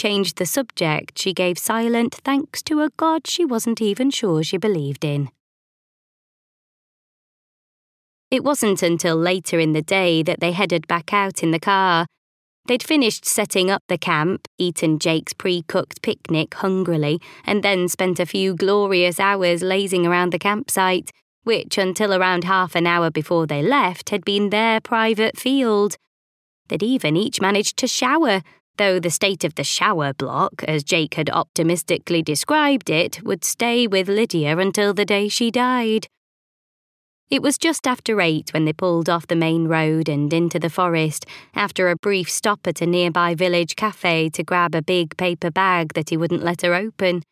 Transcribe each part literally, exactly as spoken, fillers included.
changed the subject, she gave silent thanks to a god she wasn't even sure she believed in. It wasn't until later in the day that they headed back out in the car. They'd finished setting up the camp, eaten Jake's pre-cooked picnic hungrily, and then spent a few glorious hours lazing around the campsite, which, until around half an hour before they left, had been their private field. They'd even each managed to shower, though the state of the shower block, as Jake had optimistically described it, would stay with Lydia until the day she died. It was just after eight when they pulled off the main road and into the forest, after a brief stop at a nearby village cafe to grab a big paper bag that he wouldn't let her open.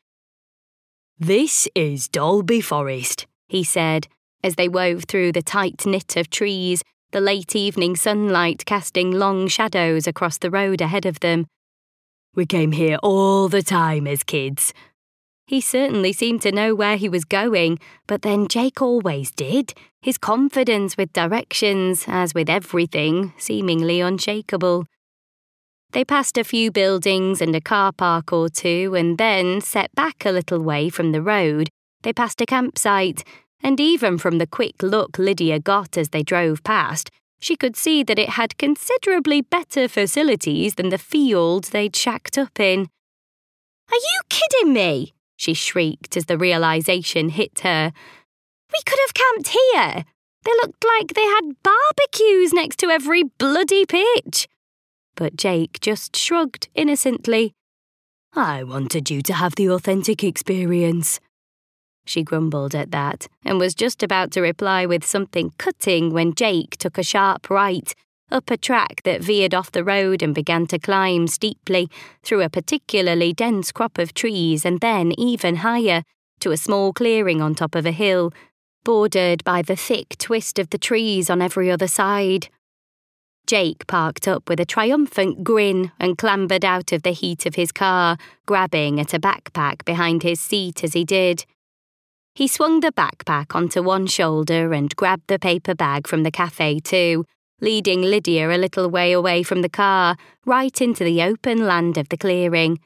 "This is Dalby Forest," he said, as they wove through the tight knit of trees, the late evening sunlight casting long shadows across the road ahead of them. "We came here all the time as kids." He certainly seemed to know where he was going, but then Jake always did, his confidence with directions, as with everything, seemingly unshakable. They passed a few buildings and a car park or two, and then, set back a little way from the road, they passed a campsite, and even from the quick look Lydia got as they drove past, she could see that it had considerably better facilities than the field they'd shacked up in. "Are you kidding me?" she shrieked as the realisation hit her. "We could have camped here. They looked like they had barbecues next to every bloody pitch." But Jake just shrugged innocently. "I wanted you to have the authentic experience." She grumbled at that, and was just about to reply with something cutting when Jake took a sharp right, up a track that veered off the road and began to climb steeply, through a particularly dense crop of trees and then even higher, to a small clearing on top of a hill, bordered by the thick twist of the trees on every other side. Jake parked up with a triumphant grin and clambered out of the heat of his car, grabbing at a backpack behind his seat as he did. He swung the backpack onto one shoulder and grabbed the paper bag from the cafe too, leading Lydia a little way away from the car, right into the open land of the clearing.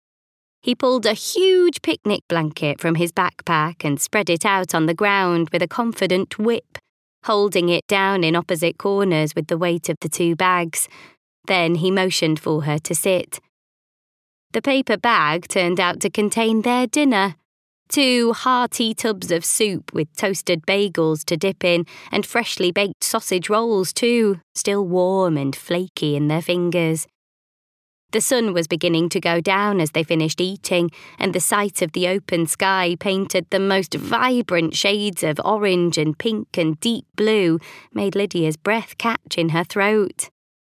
He pulled a huge picnic blanket from his backpack and spread it out on the ground with a confident whip, holding it down in opposite corners with the weight of the two bags. Then he motioned for her to sit. The paper bag turned out to contain their dinner. Two hearty tubs of soup with toasted bagels to dip in, and freshly baked sausage rolls too, still warm and flaky in their fingers. The sun was beginning to go down as they finished eating, and the sight of the open sky painted the most vibrant shades of orange and pink and deep blue made Lydia's breath catch in her throat.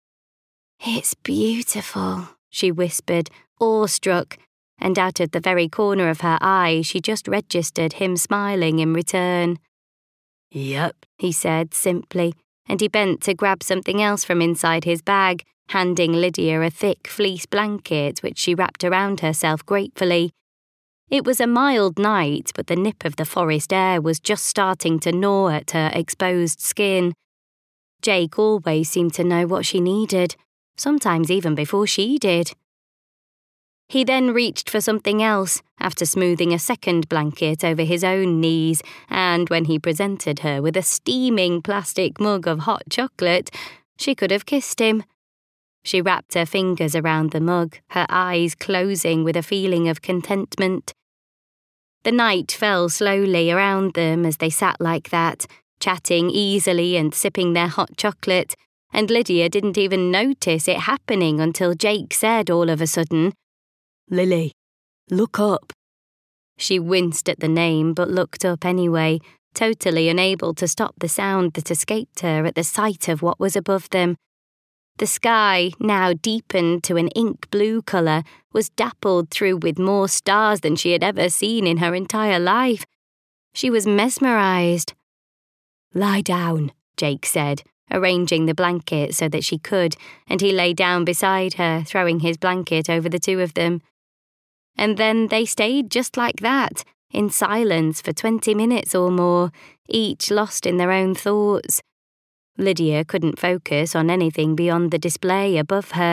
"It's beautiful," she whispered, awestruck, and out of the very corner of her eye she just registered him smiling in return. "Yep," he said simply, and he bent to grab something else from inside his bag, handing Lydia a thick fleece blanket which she wrapped around herself gratefully. It was a mild night, but the nip of the forest air was just starting to gnaw at her exposed skin. Jake always seemed to know what she needed, sometimes even before she did. He then reached for something else, after smoothing a second blanket over his own knees, and when he presented her with a steaming plastic mug of hot chocolate, she could have kissed him. She wrapped her fingers around the mug, her eyes closing with a feeling of contentment. The night fell slowly around them as they sat like that, chatting easily and sipping their hot chocolate, and Lydia didn't even notice it happening until Jake said all of a sudden, "Lily, look up." She winced at the name but looked up anyway, totally unable to stop the sound that escaped her at the sight of what was above them. The sky, now deepened to an ink blue colour, was dappled through with more stars than she had ever seen in her entire life. She was mesmerised. "Lie down," Jake said, arranging the blanket so that she could, and he lay down beside her, throwing his blanket over the two of them. And then they stayed just like that, in silence for twenty minutes or more, each lost in their own thoughts. Lydia couldn't focus on anything beyond the display above her,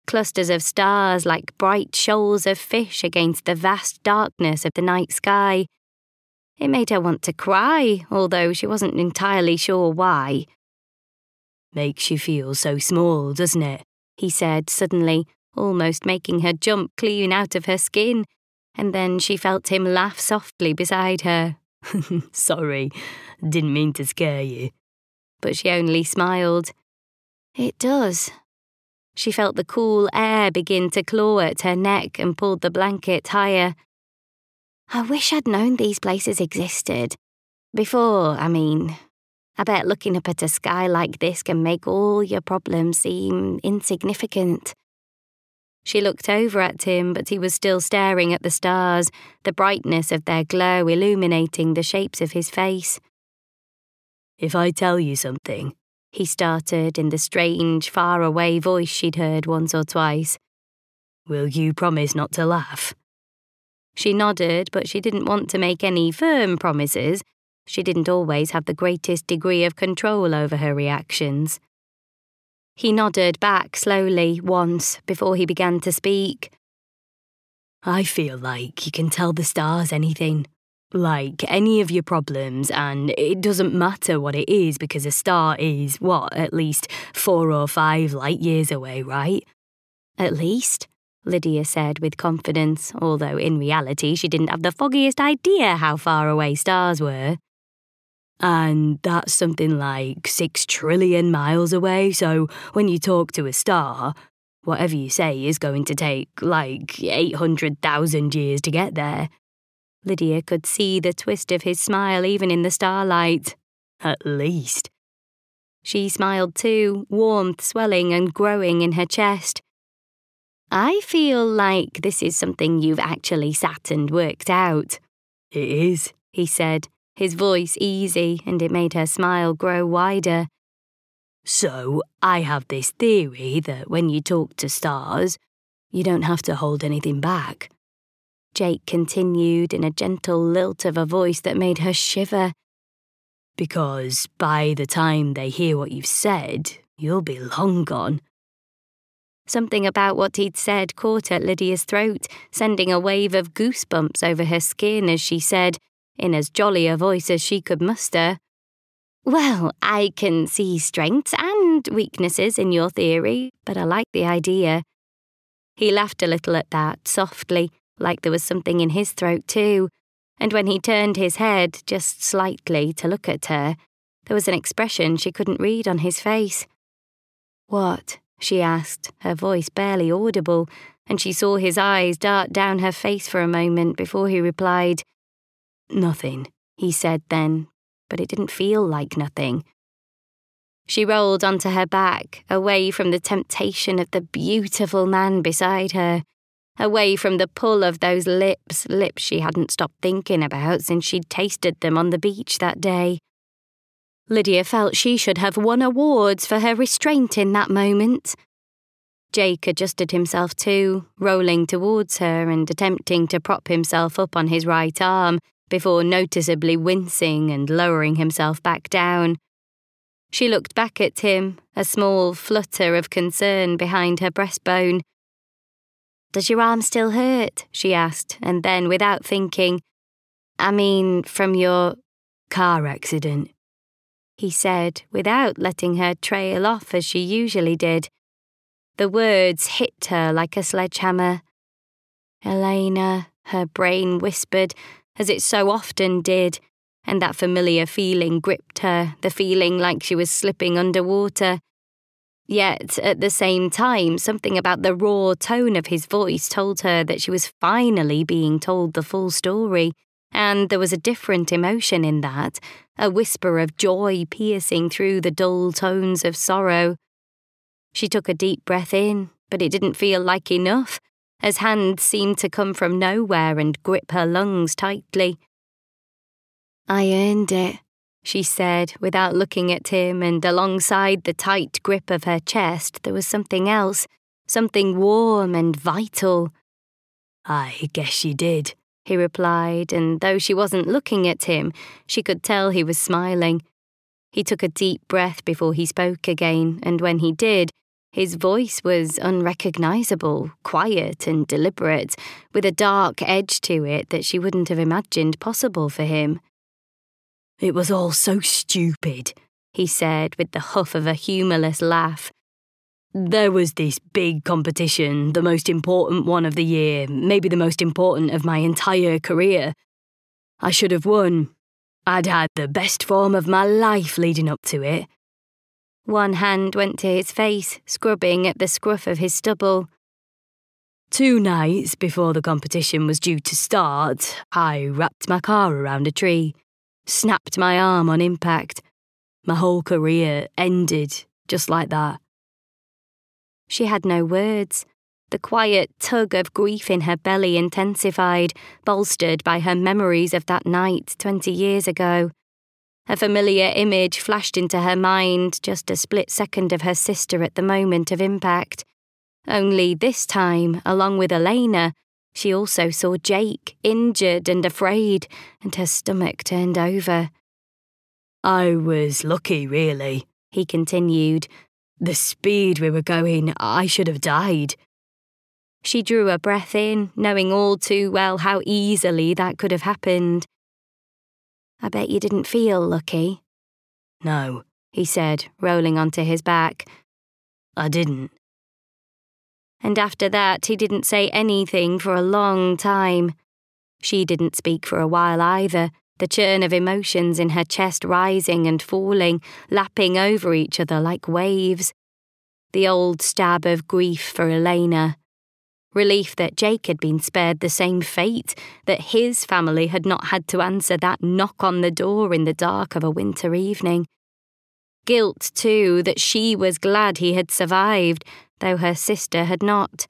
clusters of stars like bright shoals of fish against the vast darkness of the night sky. It made her want to cry, although she wasn't entirely sure why. "Makes you feel so small, doesn't it?" he said suddenly, almost making her jump clean out of her skin, and then she felt him laugh softly beside her. "Sorry, didn't mean to scare you." But she only smiled. "It does." She felt the cool air begin to claw at her neck and pulled the blanket higher. "I wish I'd known these places existed. Before, I mean. I bet looking up at a sky like this can make all your problems seem insignificant." She looked over at him, but he was still staring at the stars, the brightness of their glow illuminating the shapes of his face. "If I tell you something," he started in the strange, far-away voice she'd heard once or twice, "will you promise not to laugh?" She nodded, but she didn't want to make any firm promises. She didn't always have the greatest degree of control over her reactions. He nodded back slowly once before he began to speak. "I feel like you can tell the stars anything. Like any of your problems, and it doesn't matter what it is because a star is, what, at least four or five light years away, right?" "At least," Lydia said with confidence, although in reality she didn't have the foggiest idea how far away stars were. "And that's something like six trillion miles away, so when you talk to a star, whatever you say is going to take, like, eight hundred thousand years to get there." Lydia could see the twist of his smile even in the starlight. "At least." She smiled too, warmth swelling and growing in her chest. "I feel like this is something you've actually sat and worked out." "It is," he said, his voice easy, and it made her smile grow wider. "So, I have this theory that when you talk to stars, you don't have to hold anything back." Jake continued in a gentle lilt of a voice that made her shiver. "Because by the time they hear what you've said, you'll be long gone." Something about what he'd said caught at Lydia's throat, sending a wave of goosebumps over her skin as she said, in as jolly a voice as she could muster, "Well, I can see strengths and weaknesses in your theory, but I like the idea." He laughed a little at that, softly, like there was something in his throat too, and when he turned his head, just slightly, to look at her, there was an expression she couldn't read on his face. "What?" she asked, her voice barely audible, and she saw his eyes dart down her face for a moment before he replied. "Nothing," he said then, but it didn't feel like nothing. She rolled onto her back, away from the temptation of the beautiful man beside her, away from the pull of those lips, lips she hadn't stopped thinking about since she'd tasted them on the beach that day. Lydia felt she should have won awards for her restraint in that moment. Jake adjusted himself too, rolling towards her and attempting to prop himself up on his right arm before noticeably wincing and lowering himself back down. She looked back at him, a small flutter of concern behind her breastbone. "Does your arm still hurt?" she asked, and then, without thinking, "I mean, from your car accident," he said, without letting her trail off as she usually did. The words hit her like a sledgehammer. "Elena," her brain whispered, as it so often did, and that familiar feeling gripped her, the feeling like she was slipping underwater. Yet, at the same time, something about the raw tone of his voice told her that she was finally being told the full story, and there was a different emotion in that, a whisper of joy piercing through the dull tones of sorrow. She took a deep breath in, but it didn't feel like enough, as hands seemed to come from nowhere and grip her lungs tightly. "I earned it," she said, without looking at him, and alongside the tight grip of her chest there was something else, something warm and vital. "I guess you did," he replied, and though she wasn't looking at him, she could tell he was smiling. He took a deep breath before he spoke again, and when he did, His voice was unrecognisable, quiet and deliberate, with a dark edge to it that she wouldn't have imagined possible for him. "It was all so stupid," he said with the huff of a humourless laugh. "There was this big competition, the most important one of the year, maybe the most important of my entire career. I should have won. I'd had the best form of my life leading up to it." One hand went to his face, scrubbing at the scruff of his stubble. Two nights before the competition was due to start, I wrapped my car around a tree, snapped my arm on impact. My whole career ended just like that. She had no words. The quiet tug of grief in her belly intensified, bolstered by her memories of that night twenty years ago. A familiar image flashed into her mind, just a split second of her sister at the moment of impact. Only this time, along with Elena, she also saw Jake, injured and afraid, and her stomach turned over. "I was lucky, really," he continued. "The speed we were going, I should have died." She drew a breath in, knowing all too well how easily that could have happened. "I bet you didn't feel lucky." "No," he said, rolling onto his back. "I didn't." And after that, he didn't say anything for a long time. She didn't speak for a while either, the churn of emotions in her chest rising and falling, lapping over each other like waves. The old stab of grief for Elena. Relief that Jake had been spared the same fate, that his family had not had to answer that knock on the door in the dark of a winter evening. Guilt, too, that she was glad he had survived, though her sister had not.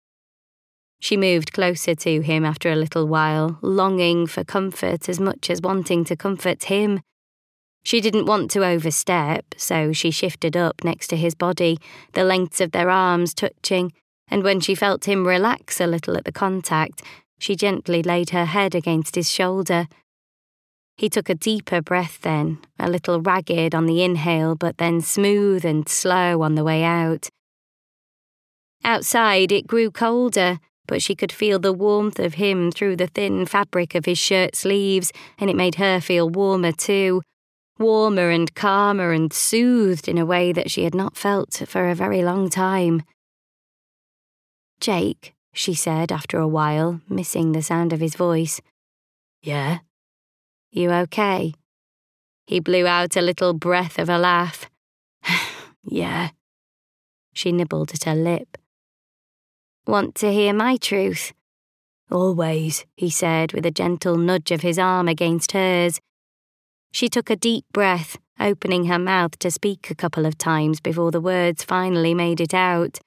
She moved closer to him after a little while, longing for comfort as much as wanting to comfort him. She didn't want to overstep, so she shifted up next to his body, the lengths of their arms touching, and when she felt him relax a little at the contact, she gently laid her head against his shoulder. He took a deeper breath then, a little ragged on the inhale, but then smooth and slow on the way out. Outside it grew colder, but she could feel the warmth of him through the thin fabric of his shirt sleeves, and it made her feel warmer too. Warmer and calmer and soothed in a way that she had not felt for a very long time. "Jake," she said after a while, missing the sound of his voice. "Yeah?" "You okay?" He blew out a little breath of a laugh. "Yeah." She nibbled at her lip. "Want to hear my truth?" "Always," he said with a gentle nudge of his arm against hers. She took a deep breath, opening her mouth to speak a couple of times before the words finally made it out.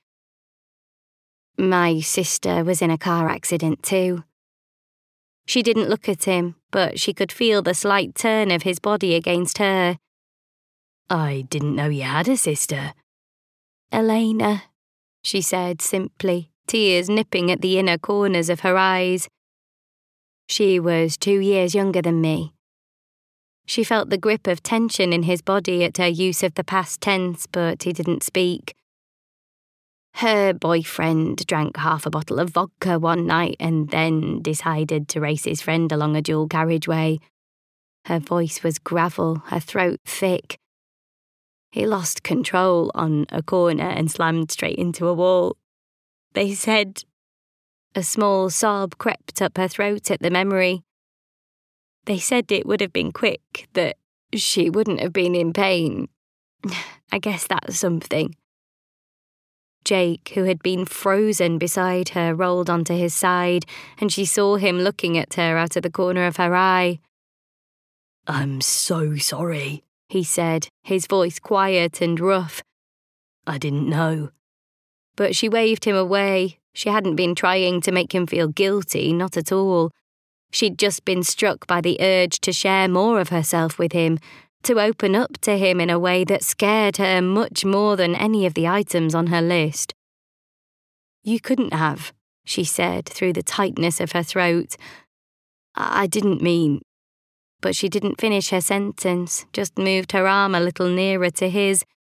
"My sister was in a car accident too." She didn't look at him, but she could feel the slight turn of his body against her. "I didn't know you had a sister." "Elena," she said simply, tears nipping at the inner corners of her eyes. "She was two years younger than me." She felt the grip of tension in his body at her use of the past tense, but he didn't speak. "Her boyfriend drank half a bottle of vodka one night and then decided to race his friend along a dual carriageway." Her voice was gravel, her throat thick. "He lost control on a corner and slammed straight into a wall. They said..." A small sob crept up her throat at the memory. "They said it would have been quick, that she wouldn't have been in pain. I guess that's something." Jake, who had been frozen beside her, rolled onto his side, and she saw him looking at her out of the corner of her eye. "I'm so sorry," he said, his voice quiet and rough. "I didn't know." But she waved him away. She hadn't been trying to make him feel guilty, not at all. She'd just been struck by the urge to share more of herself with him, to open up to him in a way that scared her much more than any of the items on her list. "You couldn't have," she said through the tightness of her throat. "I didn't mean..." But she didn't finish her sentence, just moved her arm a little nearer to his,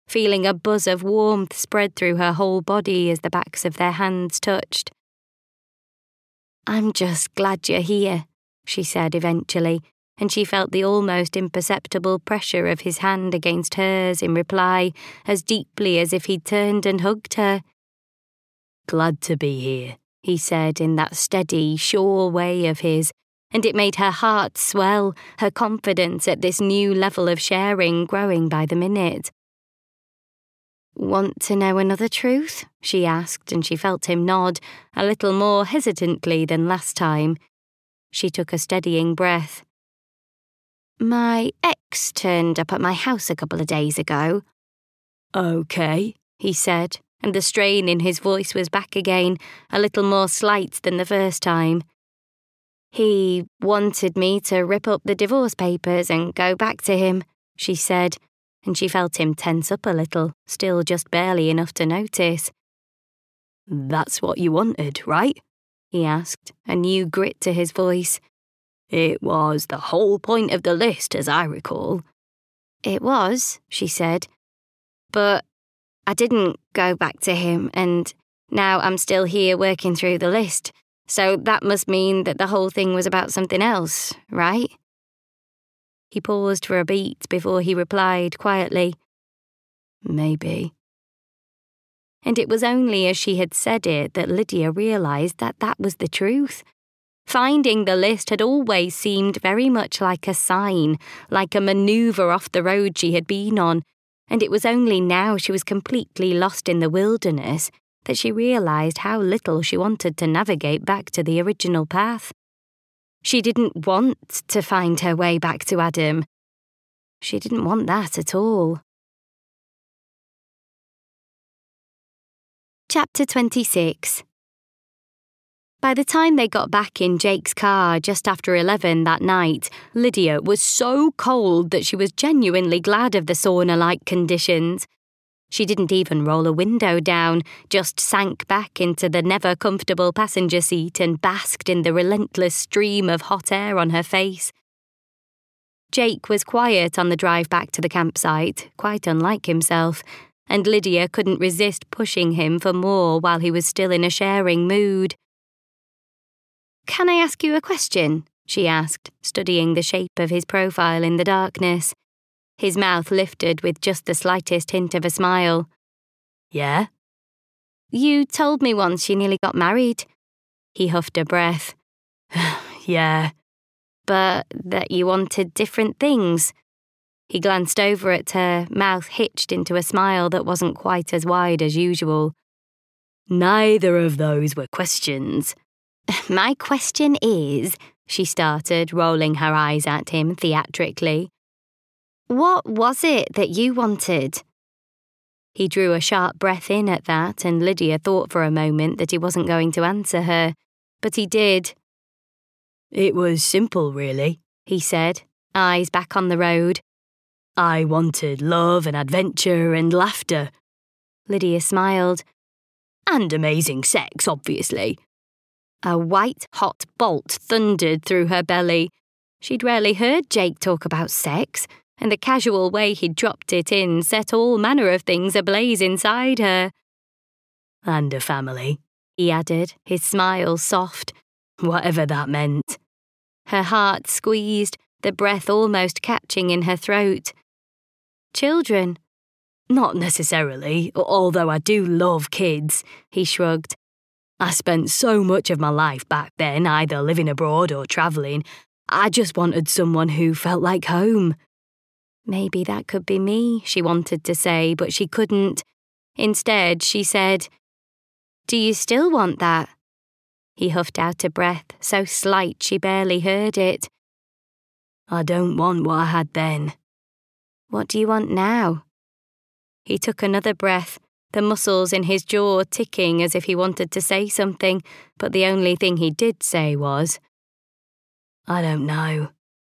feeling a buzz of warmth spread through her whole body as the backs of their hands touched. "I'm just glad you're here," she said eventually, and she felt the almost imperceptible pressure of his hand against hers in reply, as deeply as if he'd turned and hugged her. "Glad to be here," he said in that steady, sure way of his, and it made her heart swell, her confidence at this new level of sharing growing by the minute. "Want to know another truth?" she asked, and she felt him nod, a little more hesitantly than last time. She took a steadying breath. "My ex turned up at my house a couple of days ago." "Okay," he said, and the strain in his voice was back again, a little more slight than the first time. "He wanted me to rip up the divorce papers and go back to him," she said, and she felt him tense up a little, still just barely enough to notice. "That's what you wanted, right?" he asked, a new grit to his voice. "It was the whole point of the list, as I recall." "It was," she said, "but I didn't go back to him, and now I'm still here working through the list, so that must mean that the whole thing was about something else, right?" He paused for a beat before he replied quietly, "Maybe." And it was only as she had said it that Lydia realised that that was the truth. Finding the list had always seemed very much like a sign, like a manoeuvre off the road she had been on, and it was only now she was completely lost in the wilderness that she realised how little she wanted to navigate back to the original path. She didn't want to find her way back to Adam. She didn't want that at all. Chapter twenty-six. By the time they got back in Jake's car just after eleven that night, Lydia was so cold that she was genuinely glad of the sauna-like conditions. She didn't even roll a window down, just sank back into the never-comfortable passenger seat and basked in the relentless stream of hot air on her face. Jake was quiet on the drive back to the campsite, quite unlike himself, and Lydia couldn't resist pushing him for more while he was still in a sharing mood. "Can I ask you a question?" she asked, studying the shape of his profile in the darkness. His mouth lifted with just the slightest hint of a smile. "Yeah?" "You told me once you nearly got married." He huffed a breath. "Yeah." "But that you wanted different things." He glanced over at her, mouth hitched into a smile that wasn't quite as wide as usual. "Neither of those were questions." "My question is," she started, rolling her eyes at him theatrically, "what was it that you wanted?" He drew a sharp breath in at that, and Lydia thought for a moment that he wasn't going to answer her, but he did. "It was simple, really," he said, eyes back on the road. "I wanted love and adventure and laughter." Lydia smiled. "And amazing sex, obviously." A white-hot bolt thundered through her belly. She'd rarely heard Jake talk about sex, and the casual way he'd dropped it in set all manner of things ablaze inside her. "And a family," he added, his smile soft, whatever that meant. Her heart squeezed, the breath almost catching in her throat. "Children?" "Not necessarily, although I do love kids," he shrugged. "I spent so much of my life back then either living abroad or travelling. I just wanted someone who felt like home." Maybe that could be me, she wanted to say, but she couldn't. Instead, she said, "Do you still want that?" He huffed out a breath, so slight she barely heard it. "I don't want what I had then." "What do you want now?" He took another breath, the muscles in his jaw ticking as if he wanted to say something, but the only thing he did say was, "I don't know."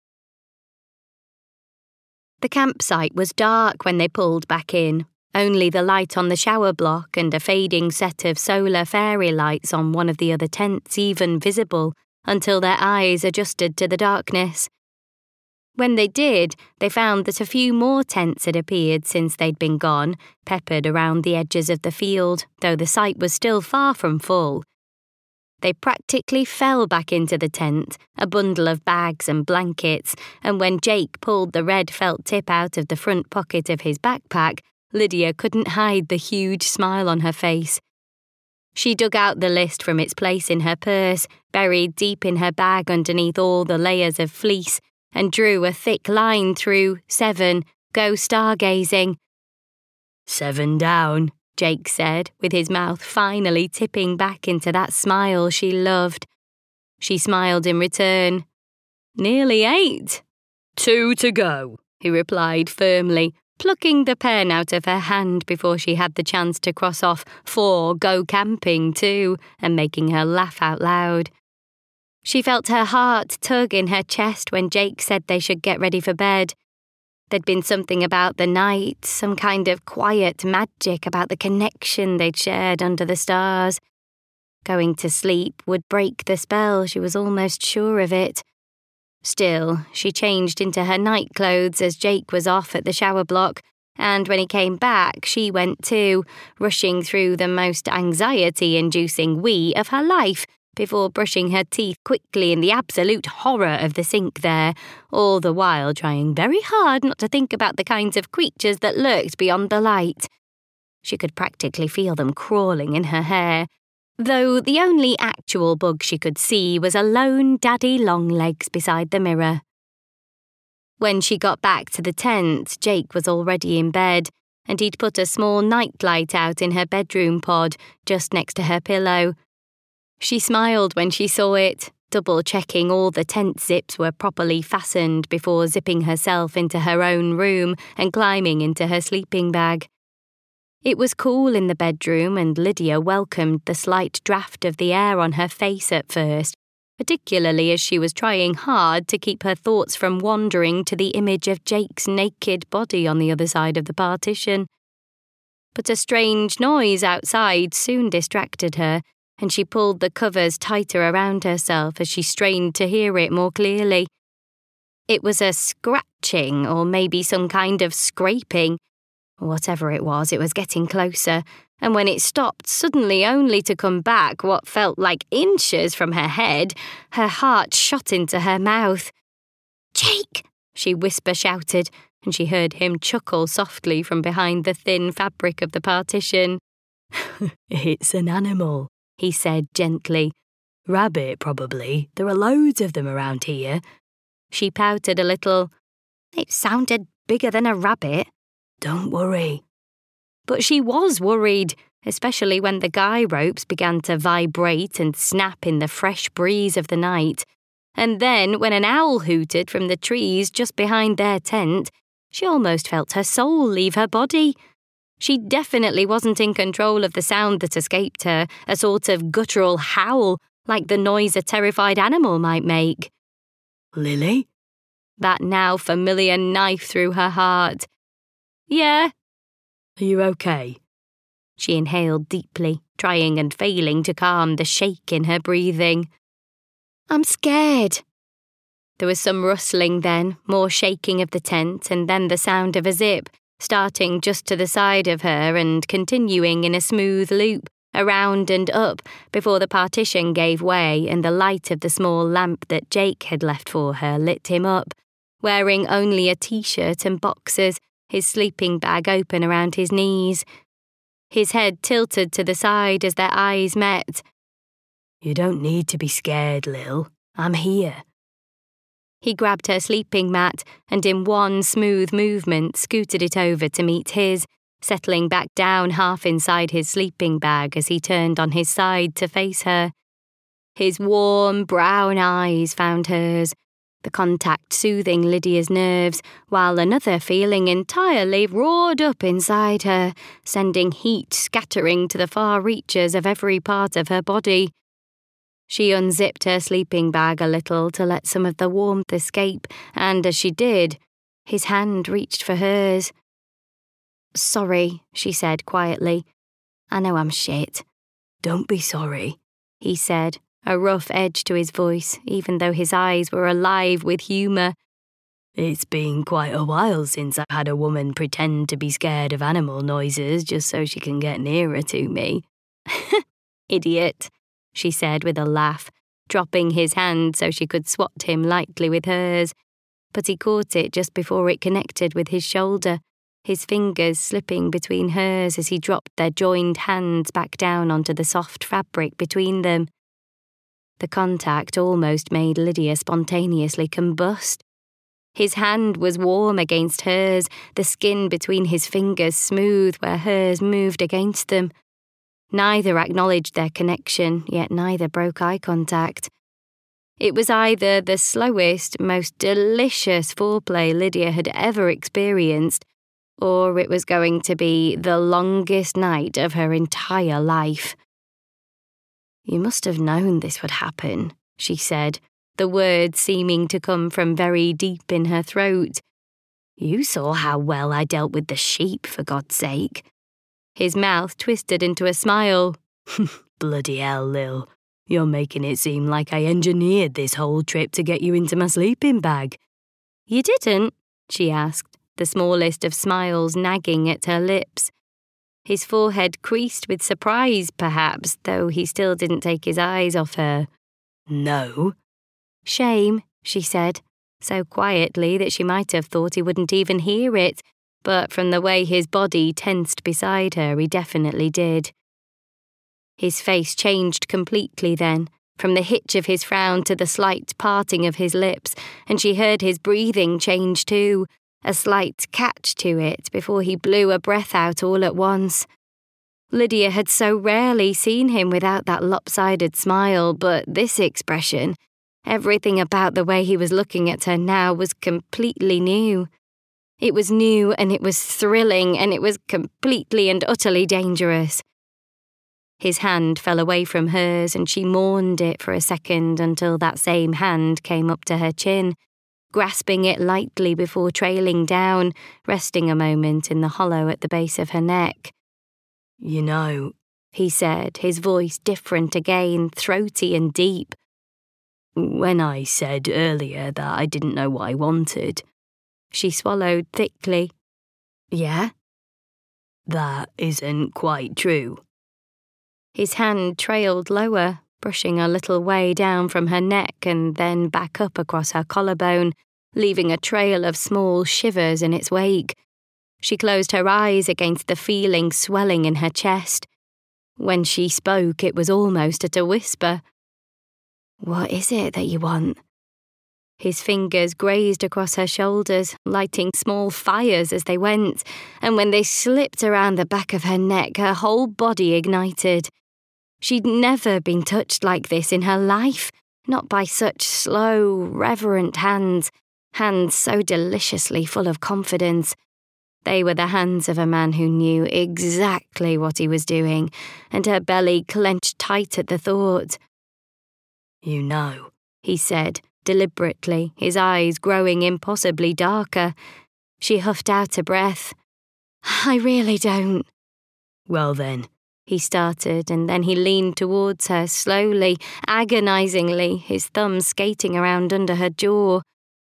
The campsite was dark when they pulled back in, only the light on the shower block and a fading set of solar fairy lights on one of the other tents even visible until their eyes adjusted to the darkness. When they did, they found that a few more tents had appeared since they'd been gone, peppered around the edges of the field, though the site was still far from full. They practically fell back into the tent, a bundle of bags and blankets, and when Jake pulled the red felt tip out of the front pocket of his backpack, Lydia couldn't hide the huge smile on her face. She dug out the list from its place in her purse, buried deep in her bag underneath all the layers of fleece, and drew a thick line through seven, go stargazing. Seven down, Jake said, with his mouth finally tipping back into that smile she loved. She smiled in return. Nearly eight. Two to go, he replied firmly, plucking the pen out of her hand before she had the chance to cross off four go camping too, and making her laugh out loud. She felt her heart tug in her chest when Jake said they should get ready for bed. There'd been something about the night, some kind of quiet magic about the connection they'd shared under the stars. Going to sleep would break the spell, she was almost sure of it. Still, she changed into her night clothes as Jake was off at the shower block, and when he came back, she went too, rushing through the most anxiety-inducing wee of her life, before brushing her teeth quickly in the absolute horror of the sink there, all the while trying very hard not to think about the kinds of creatures that lurked beyond the light. She could practically feel them crawling in her hair, though the only actual bug she could see was a lone daddy longlegs beside the mirror. When she got back to the tent, Jake was already in bed, and he'd put a small nightlight out in her bedroom pod just next to her pillow. She smiled when she saw it, double-checking all the tent zips were properly fastened before zipping herself into her own room and climbing into her sleeping bag. It was cool in the bedroom, and Lydia welcomed the slight draft of the air on her face at first, particularly as she was trying hard to keep her thoughts from wandering to the image of Jake's naked body on the other side of the partition. But a strange noise outside soon distracted her, and she pulled the covers tighter around herself as she strained to hear it more clearly. It was a scratching, or maybe some kind of scraping. Whatever it was, it was getting closer, and when it stopped suddenly only to come back what felt like inches from her head, her heart shot into her mouth. "Jake!" she whisper-shouted, and she heard him chuckle softly from behind the thin fabric of the partition. "It's an animal," he said gently. "Rabbit, probably. There are loads of them around here." She pouted a little. "It sounded bigger than a rabbit." "Don't worry." But she was worried, especially when the guy ropes began to vibrate and snap in the fresh breeze of the night. And then, when an owl hooted from the trees just behind their tent, she almost felt her soul leave her body. She definitely wasn't in control of the sound that escaped her, a sort of guttural howl, like the noise a terrified animal might make. "Lily?" That now familiar knife through her heart. "Yeah." "Are you okay?" She inhaled deeply, trying and failing to calm the shake in her breathing. "I'm scared." There was some rustling then, more shaking of the tent, and then the sound of a zip, starting just to the side of her and continuing in a smooth loop, around and up, before the partition gave way and the light of the small lamp that Jake had left for her lit him up, wearing only a t-shirt and boxers, his sleeping bag open around his knees. His head tilted to the side as their eyes met. "You don't need to be scared, Lil. I'm here." He grabbed her sleeping mat and in one smooth movement scooted it over to meet his, settling back down half inside his sleeping bag as he turned on his side to face her. His warm, brown eyes found hers, the contact soothing Lydia's nerves, while another feeling entirely roared up inside her, sending heat scattering to the far reaches of every part of her body. She unzipped her sleeping bag a little to let some of the warmth escape, and as she did, his hand reached for hers. "Sorry," she said quietly. "I know I'm shit." "Don't be sorry," he said, a rough edge to his voice, even though his eyes were alive with humour. It's been quite a while since I've had a woman pretend to be scared of animal noises just so she can get nearer to me. Idiot, she said with a laugh, dropping his hand so she could swat him lightly with hers. But he caught it just before it connected with his shoulder, his fingers slipping between hers as he dropped their joined hands back down onto the soft fabric between them. The contact almost made Lydia spontaneously combust. His hand was warm against hers, the skin between his fingers smooth where hers moved against them. Neither acknowledged their connection, yet neither broke eye contact. It was either the slowest, most delicious foreplay Lydia had ever experienced, or it was going to be the longest night of her entire life. "You must have known this would happen," she said, the words seeming to come from very deep in her throat. "You saw how well I dealt with the sheep, for God's sake." His mouth twisted into a smile. "Bloody hell, Lil. You're making it seem like I engineered this whole trip to get you into my sleeping bag." "You didn't?" she asked, the smallest of smiles nagging at her lips. His forehead creased with surprise, perhaps, though he still didn't take his eyes off her. "No." "Shame," she said, so quietly that she might have thought he wouldn't even hear it, but from the way his body tensed beside her, he definitely did. His face changed completely then, from the hitch of his frown to the slight parting of his lips, and she heard his breathing change too, a slight catch to it before he blew a breath out all at once. Lydia had so rarely seen him without that lopsided smile, but this expression, everything about the way he was looking at her now was completely new. It was new and it was thrilling and it was completely and utterly dangerous. His hand fell away from hers and she mourned it for a second until that same hand came up to her chin, grasping it lightly before trailing down, resting a moment in the hollow at the base of her neck. "You know," he said, his voice different again, throaty and deep. "When I said earlier that I didn't know what I wanted..." She swallowed thickly. "Yeah?" "That isn't quite true." His hand trailed lower, brushing a little way down from her neck and then back up across her collarbone, leaving a trail of small shivers in its wake. She closed her eyes against the feeling swelling in her chest. When she spoke, it was almost at a whisper. "What is it that you want?" His fingers grazed across her shoulders, lighting small fires as they went, and when they slipped around the back of her neck, her whole body ignited. She'd never been touched like this in her life, not by such slow, reverent hands, hands so deliciously full of confidence. They were the hands of a man who knew exactly what he was doing, and her belly clenched tight at the thought. "You know," he said, deliberately, his eyes growing impossibly darker. She huffed out a breath. "I really don't." "Well then," he started, and then he leaned towards her slowly, agonizingly, his thumb skating around under her jaw.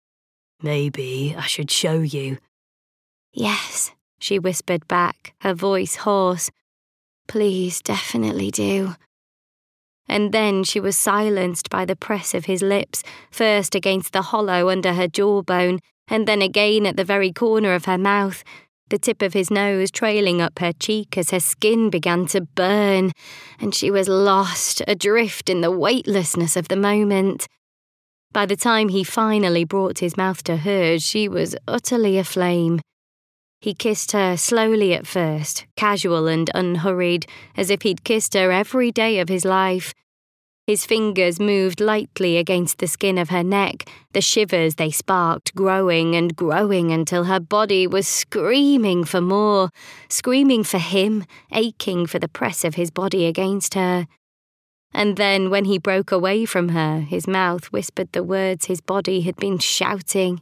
"Maybe I should show you." "Yes," she whispered back, her voice hoarse. "Please, definitely do." And then she was silenced by the press of his lips, first against the hollow under her jawbone, and then again at the very corner of her mouth, the tip of his nose trailing up her cheek as her skin began to burn, and she was lost, adrift in the weightlessness of the moment. By the time he finally brought his mouth to hers, she was utterly aflame. He kissed her slowly at first, casual and unhurried, as if he'd kissed her every day of his life. His fingers moved lightly against the skin of her neck, the shivers they sparked growing and growing until her body was screaming for more, screaming for him, aching for the press of his body against her. And then when he broke away from her, his mouth whispered the words his body had been shouting.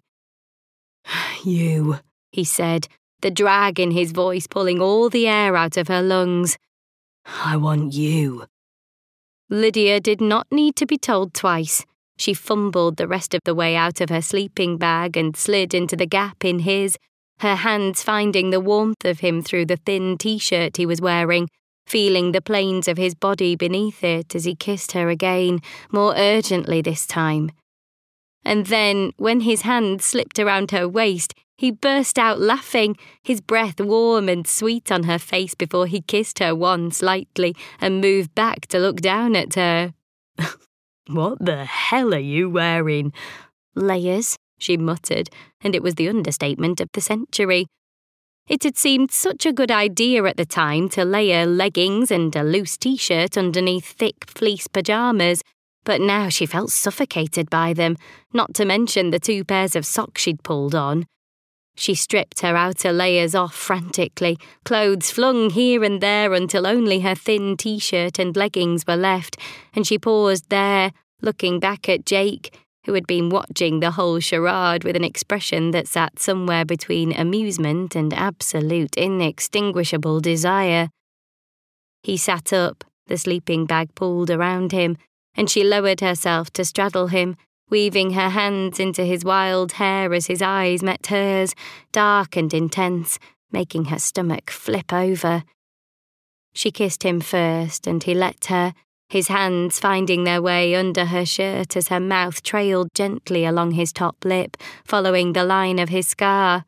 "You," he said, the drag in his voice pulling all the air out of her lungs. "I want you." Lydia did not need to be told twice. She fumbled the rest of the way out of her sleeping bag and slid into the gap in his, her hands finding the warmth of him through the thin t-shirt he was wearing, feeling the planes of his body beneath it as he kissed her again, more urgently this time. And then, when his hand slipped around her waist, he burst out laughing, his breath warm and sweet on her face before he kissed her once lightly and moved back to look down at her. "What the hell are you wearing?" "Layers," she muttered, and it was the understatement of the century. It had seemed such a good idea at the time to layer leggings and a loose t-shirt underneath thick fleece pyjamas, but now she felt suffocated by them, not to mention the two pairs of socks she'd pulled on. She stripped her outer layers off frantically, clothes flung here and there until only her thin t-shirt and leggings were left, and she paused there, looking back at Jake, who had been watching the whole charade with an expression that sat somewhere between amusement and absolute inextinguishable desire. He sat up, the sleeping bag pulled around him, and she lowered herself to straddle him, weaving her hands into his wild hair as his eyes met hers, dark and intense, making her stomach flip over. She kissed him first, and he let her, his hands finding their way under her shirt as her mouth trailed gently along his top lip, following the line of his scar.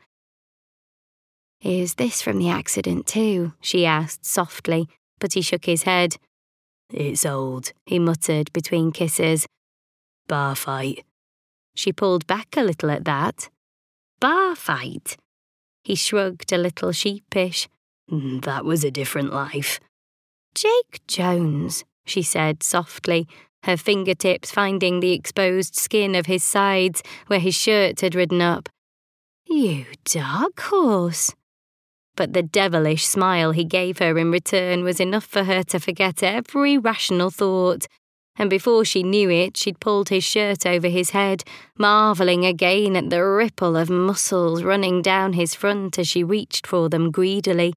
"Is this from the accident too?" she asked softly, but he shook his head. "It's old," he muttered between kisses. "Bar fight." She pulled back a little at that. "Bar fight?" He shrugged a little sheepish. "That was a different life." "Jake Jones," she said softly, her fingertips finding the exposed skin of his sides where his shirt had ridden up. "You dark horse." But the devilish smile he gave her in return was enough for her to forget every rational thought, and before she knew it, she'd pulled his shirt over his head, marvelling again at the ripple of muscles running down his front as she reached for them greedily.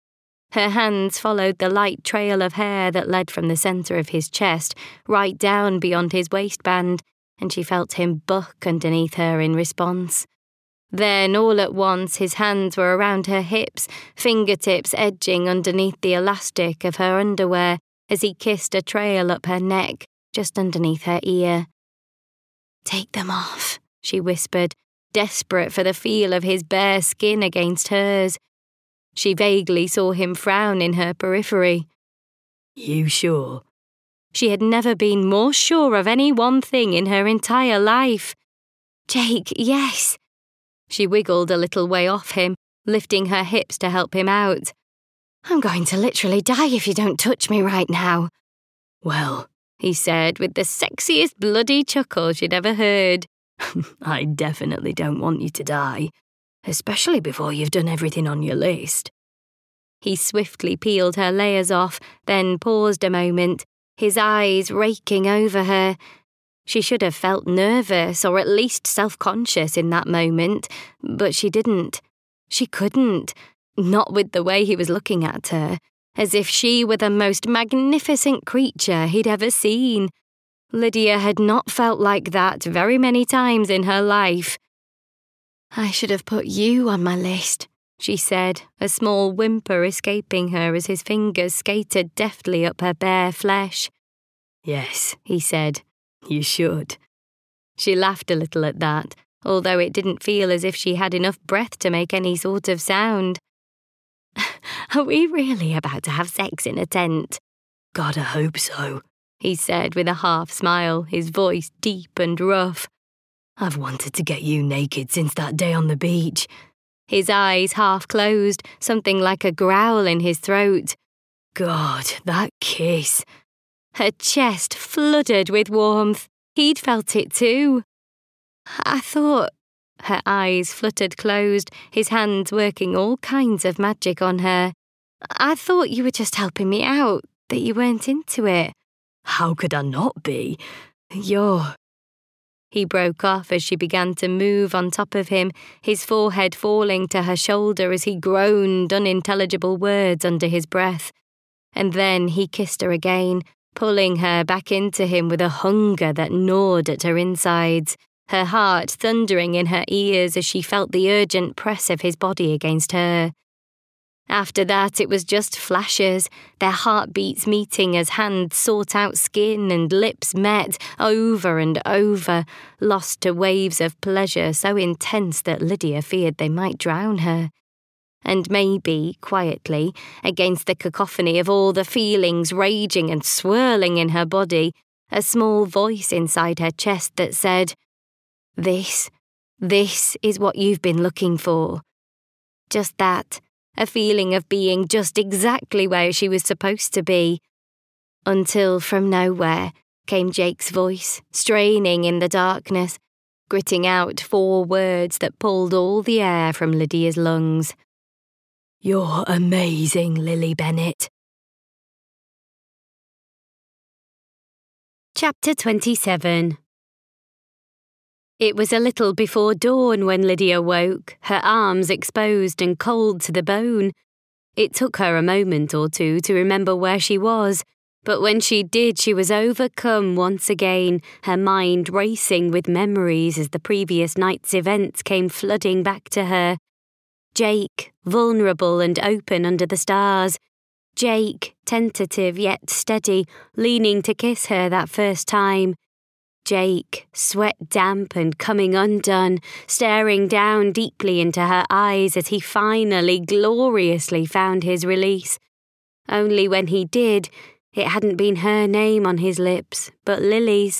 Her hands followed the light trail of hair that led from the centre of his chest right down beyond his waistband, and she felt him buck underneath her in response. Then, all at once, his hands were around her hips, fingertips edging underneath the elastic of her underwear as he kissed a trail up her neck, just underneath her ear. "Take them off," she whispered, desperate for the feel of his bare skin against hers. She vaguely saw him frown in her periphery. "You sure?" She had never been more sure of any one thing in her entire life. "Jake, yes." She wiggled a little way off him, lifting her hips to help him out. "I'm going to literally die if you don't touch me right now." "Well," he said with the sexiest bloody chuckle she'd ever heard. "I definitely don't want you to die, especially before you've done everything on your list." He swiftly peeled her layers off, then paused a moment, his eyes raking over her. She should have felt nervous or at least self-conscious in that moment, but she didn't. She couldn't, not with the way he was looking at her, as if she were the most magnificent creature he'd ever seen. Lydia had not felt like that very many times in her life. "I should have put you on my list," she said, a small whimper escaping her as his fingers skated deftly up her bare flesh. "Yes," he said. "You should." She laughed a little at that, although it didn't feel as if she had enough breath to make any sort of sound. "Are we really about to have sex in a tent?" "God, I hope so," he said with a half smile, his voice deep and rough. "I've wanted to get you naked since that day on the beach." His eyes half closed, something like a growl in his throat. God, that kiss. Her chest flooded with warmth. He'd felt it too. "I thought..." Her eyes fluttered closed, his hands working all kinds of magic on her. "I thought you were just helping me out, that you weren't into it." "How could I not be? You're..." He broke off as she began to move on top of him, his forehead falling to her shoulder as he groaned unintelligible words under his breath. And then he kissed her again, pulling her back into him with a hunger that gnawed at her insides, her heart thundering in her ears as she felt the urgent press of his body against her. After that, it was just flashes, their heartbeats meeting as hands sought out skin and lips met over and over, lost to waves of pleasure so intense that Lydia feared they might drown her. And maybe, quietly, against the cacophony of all the feelings raging and swirling in her body, a small voice inside her chest that said, "This, this is what you've been looking for." Just that. A feeling of being just exactly where she was supposed to be. Until from nowhere came Jake's voice, straining in the darkness, gritting out four words that pulled all the air from Lydia's lungs. "You're amazing, Lily Bennett." Chapter twenty-seven. It was a little before dawn when Lydia woke, her arms exposed and cold to the bone. It took her a moment or two to remember where she was, but when she did, she was overcome once again, her mind racing with memories as the previous night's events came flooding back to her. Jake, vulnerable and open under the stars. Jake, tentative yet steady, leaning to kiss her that first time. Jake, sweat damp and coming undone, staring down deeply into her eyes as he finally gloriously found his release. Only when he did, it hadn't been her name on his lips, but Lily's.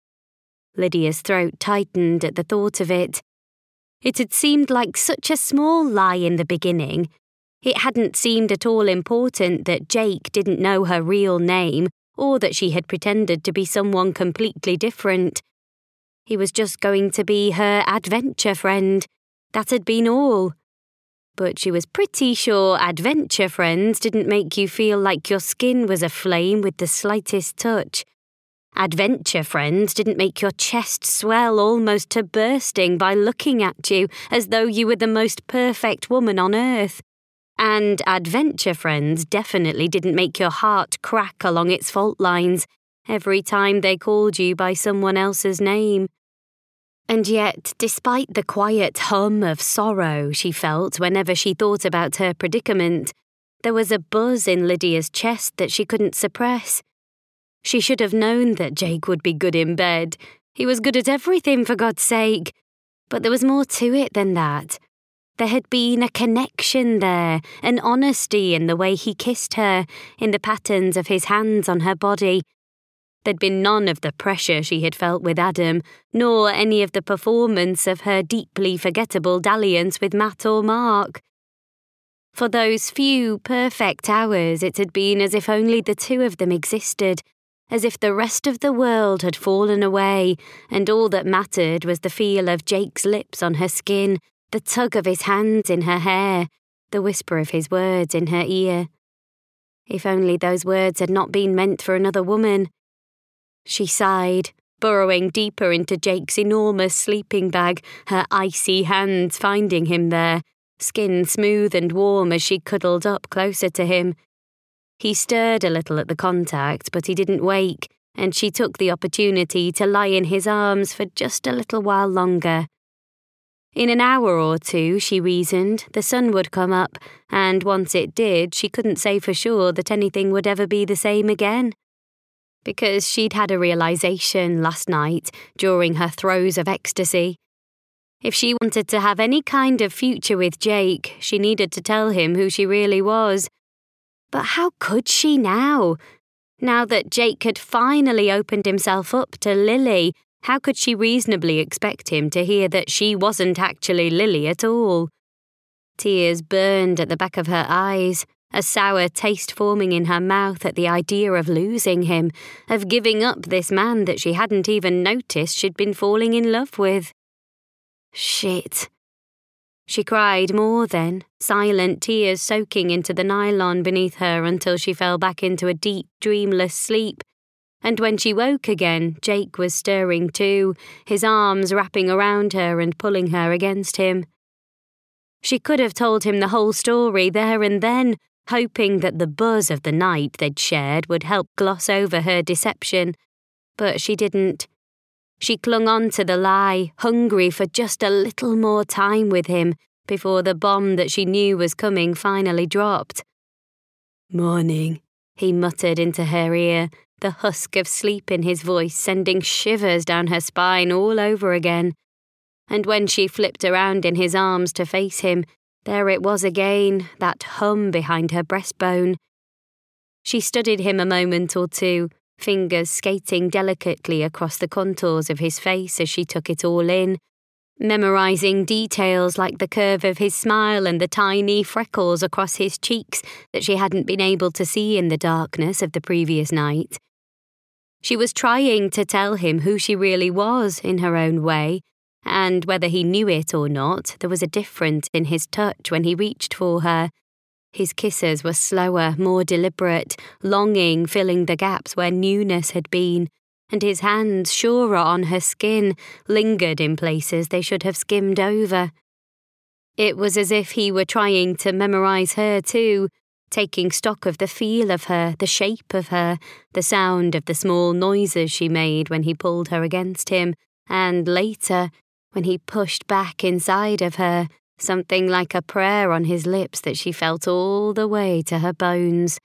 Lydia's throat tightened at the thought of it. It had seemed like such a small lie in the beginning. It hadn't seemed at all important that Jake didn't know her real name, or that she had pretended to be someone completely different. He was just going to be her adventure friend. That had been all. But she was pretty sure adventure friends didn't make you feel like your skin was aflame with the slightest touch. Adventure friends didn't make your chest swell almost to bursting by looking at you as though you were the most perfect woman on earth. And adventure friends definitely didn't make your heart crack along its fault lines every time they called you by someone else's name. And yet, despite the quiet hum of sorrow she felt whenever she thought about her predicament, there was a buzz in Lydia's chest that she couldn't suppress. She should have known that Jake would be good in bed. He was good at everything, for God's sake. But there was more to it than that. There had been a connection there, an honesty in the way he kissed her, in the patterns of his hands on her body. There'd been none of the pressure she had felt with Adam, nor any of the performance of her deeply forgettable dalliance with Matt or Mark. For those few perfect hours, it had been as if only the two of them existed, as if the rest of the world had fallen away, and all that mattered was the feel of Jake's lips on her skin, the tug of his hands in her hair, the whisper of his words in her ear. If only those words had not been meant for another woman. She sighed, burrowing deeper into Jake's enormous sleeping bag, her icy hands finding him there, skin smooth and warm as she cuddled up closer to him. He stirred a little at the contact, but he didn't wake, and she took the opportunity to lie in his arms for just a little while longer. In an hour or two, she reasoned, the sun would come up, and once it did, she couldn't say for sure that anything would ever be the same again. Because she'd had a realization last night, during her throes of ecstasy. If she wanted to have any kind of future with Jake, she needed to tell him who she really was. But how could she now? Now that Jake had finally opened himself up to Lily, how could she reasonably expect him to hear that she wasn't actually Lily at all? Tears burned at the back of her eyes, a sour taste forming in her mouth at the idea of losing him, of giving up this man that she hadn't even noticed she'd been falling in love with. Shit. She cried more then, silent tears soaking into the nylon beneath her until she fell back into a deep, dreamless sleep. And when she woke again, Jake was stirring too, his arms wrapping around her and pulling her against him. She could have told him the whole story there and then, hoping that the buzz of the night they'd shared would help gloss over her deception, but she didn't. She clung on to the lie, hungry for just a little more time with him before the bomb that she knew was coming finally dropped. "Morning," he muttered into her ear, the husk of sleep in his voice sending shivers down her spine all over again. And when she flipped around in his arms to face him, there it was again, that hum behind her breastbone. She studied him a moment or two, fingers skating delicately across the contours of his face as she took it all in, memorizing details like the curve of his smile and the tiny freckles across his cheeks that she hadn't been able to see in the darkness of the previous night. She was trying to tell him who she really was in her own way, and whether he knew it or not, there was a difference in his touch when he reached for her. His kisses were slower, more deliberate, longing filling the gaps where newness had been, and his hands, surer on her skin, lingered in places they should have skimmed over. It was as if he were trying to memorize her too, taking stock of the feel of her, the shape of her, the sound of the small noises she made when he pulled her against him, and later, when he pushed back inside of her, something like a prayer on his lips that she felt all the way to her bones.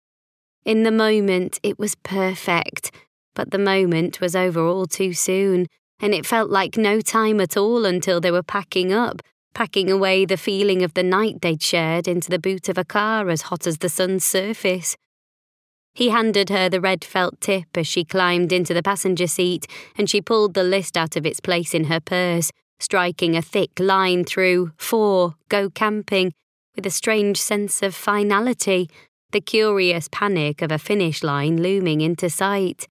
In the moment, it was perfect, but the moment was over all too soon, and it felt like no time at all until they were packing up, packing away the feeling of the night they'd shared into the boot of a car as hot as the sun's surface. He handed her the red felt tip as she climbed into the passenger seat, and she pulled the list out of its place in her purse, striking a thick line through For Go Camping with a strange sense of finality, the curious panic of a finish line looming into sight.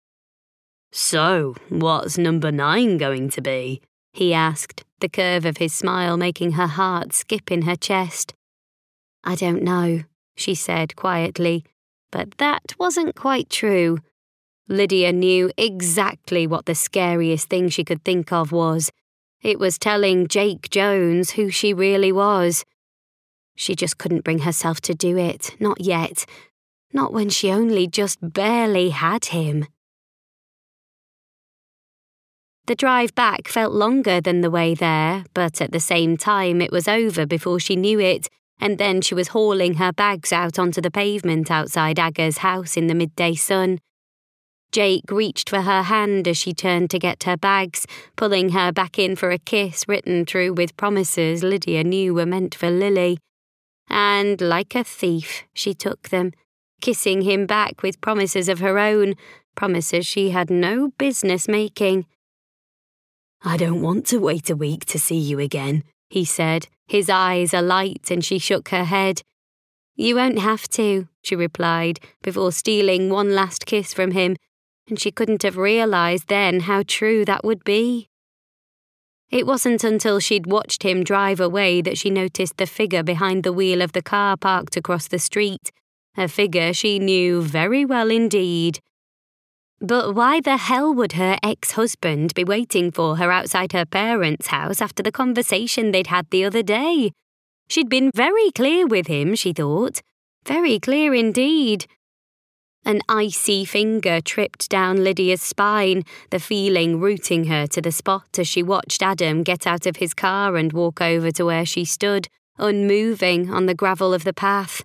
"So, what's number nine going to be?" he asked, the curve of his smile making her heart skip in her chest. "I don't know," she said quietly, but that wasn't quite true. Lydia knew exactly what the scariest thing she could think of was. It was telling Jake Jones who she really was. She just couldn't bring herself to do it, not yet. Not when she only just barely had him. The drive back felt longer than the way there, but at the same time it was over before she knew it, and then she was hauling her bags out onto the pavement outside Aga's house in the midday sun. Jake reached for her hand as she turned to get her bags, pulling her back in for a kiss written through with promises Lydia knew were meant for Lily. And, like a thief, she took them, kissing him back with promises of her own, promises she had no business making. "I don't want to wait a week to see you again," he said, his eyes alight, and she shook her head. "You won't have to," she replied, before stealing one last kiss from him, and she couldn't have realised then how true that would be. It wasn't until she'd watched him drive away that she noticed the figure behind the wheel of the car parked across the street, a figure she knew very well indeed. But why the hell would her ex-husband be waiting for her outside her parents' house after the conversation they'd had the other day? She'd been very clear with him, she thought. Very clear indeed. An icy finger tripped down Lydia's spine, the feeling rooting her to the spot as she watched Adam get out of his car and walk over to where she stood, unmoving on the gravel of the path.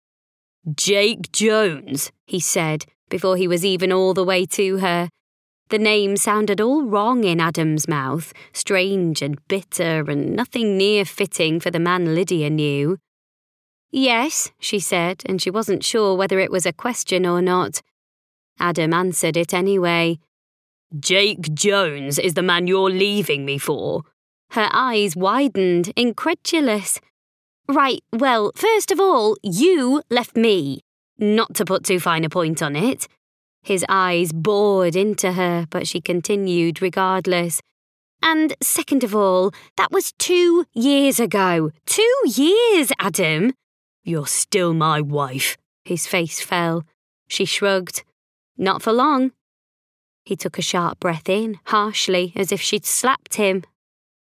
"Jake Jones," he said, before he was even all the way to her. The name sounded all wrong in Adam's mouth, strange and bitter and nothing near fitting for the man Lydia knew. "Yes," she said, and she wasn't sure whether it was a question or not. Adam answered it anyway. "Jake Jones is the man you're leaving me for." Her eyes widened, incredulous. "Right, well, first of all, you left me. Not to put too fine a point on it." His eyes bored into her, but she continued regardless. "And second of all, that was two years ago. Two years, Adam." "You're still my wife." His face fell. She shrugged. "Not for long." He took a sharp breath in, harshly, as if she'd slapped him.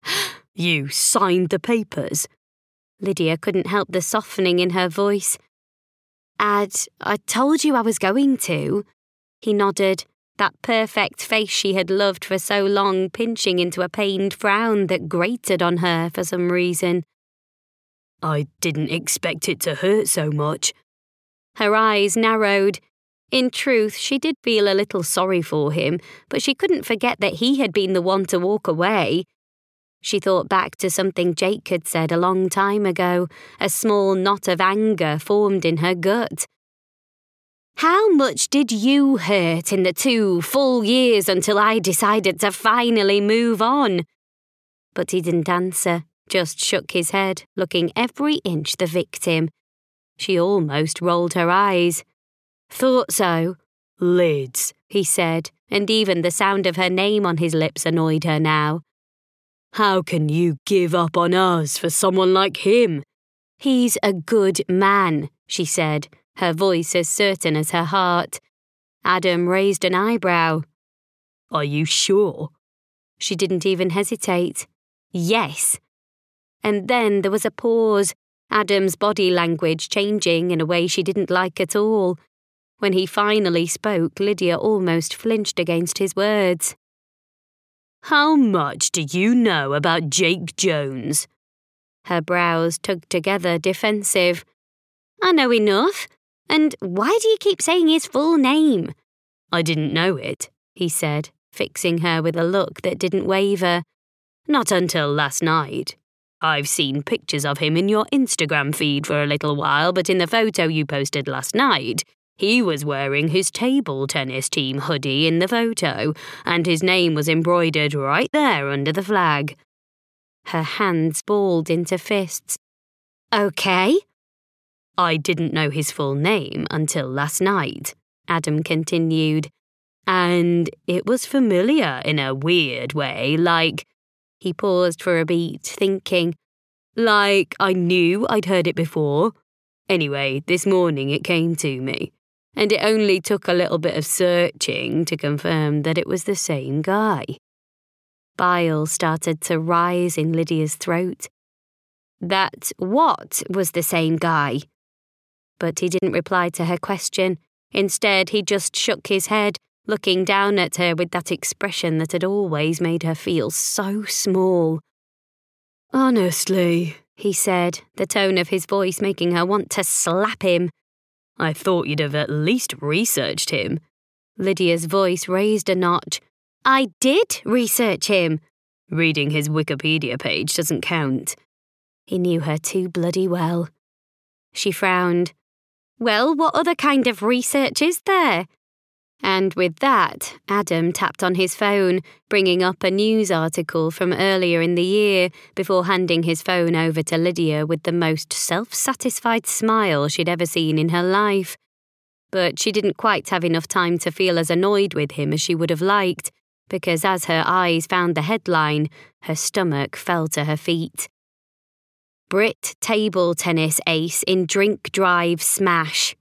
"You signed the papers?" Lydia couldn't help the softening in her voice. Ad, I told you I was going to. He nodded, that perfect face she had loved for so long pinching into a pained frown that grated on her for some reason. I didn't expect it to hurt so much. Her eyes narrowed. In truth, she did feel a little sorry for him, but she couldn't forget that he had been the one to walk away. She thought back to something Jake had said a long time ago. A small knot of anger formed in her gut. How much did you hurt in the two full years until I decided to finally move on? But he didn't answer, just shook his head, looking every inch the victim. She almost rolled her eyes. Thought so. Lids, he said, and even the sound of her name on his lips annoyed her now. How can you give up on us for someone like him? He's a good man, she said, her voice as certain as her heart. Adam raised an eyebrow. Are you sure? She didn't even hesitate. Yes. And then there was a pause, Adam's body language changing in a way she didn't like at all. When he finally spoke, Lydia almost flinched against his words. How much do you know about Jake Jones? Her brows tugged together, defensive. I know enough. And why do you keep saying his full name? I didn't know it, he said, fixing her with a look that didn't waver. Not until last night. I've seen pictures of him in your Instagram feed for a little while, but in the photo you posted last night, he was wearing his table tennis team hoodie in the photo, and his name was embroidered right there under the flag. Her hands balled into fists. Okay. I didn't know his full name until last night, Adam continued. And it was familiar in a weird way, like... He paused for a beat, thinking. Like I knew I'd heard it before. Anyway, this morning it came to me, and it only took a little bit of searching to confirm that it was the same guy. Bile started to rise in Lydia's throat. That what was the same guy? But he didn't reply to her question. Instead, he just shook his head, looking down at her with that expression that had always made her feel so small. Honestly, he said, the tone of his voice making her want to slap him. I thought you'd have at least researched him. Lydia's voice raised a notch. I did research him. Reading his Wikipedia page doesn't count. He knew her too bloody well. She frowned. Well, what other kind of research is there? And with that, Adam tapped on his phone, bringing up a news article from earlier in the year before handing his phone over to Lydia with the most self-satisfied smile she'd ever seen in her life. But she didn't quite have enough time to feel as annoyed with him as she would have liked, because as her eyes found the headline, her stomach fell to her feet. Brit table tennis ace in drink drive smash.